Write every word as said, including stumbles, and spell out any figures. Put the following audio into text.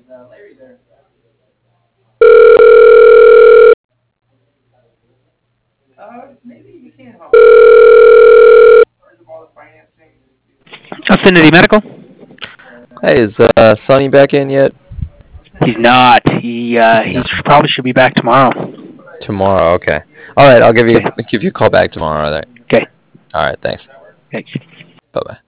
Affinity Medical? Hey, is uh, Sonny back in yet? He's not. He uh, he No. probably should be back tomorrow. Tomorrow, okay. All right, I'll give you Okay. give you a call back tomorrow. All right. Okay. All right, thanks. Thanks. Bye bye.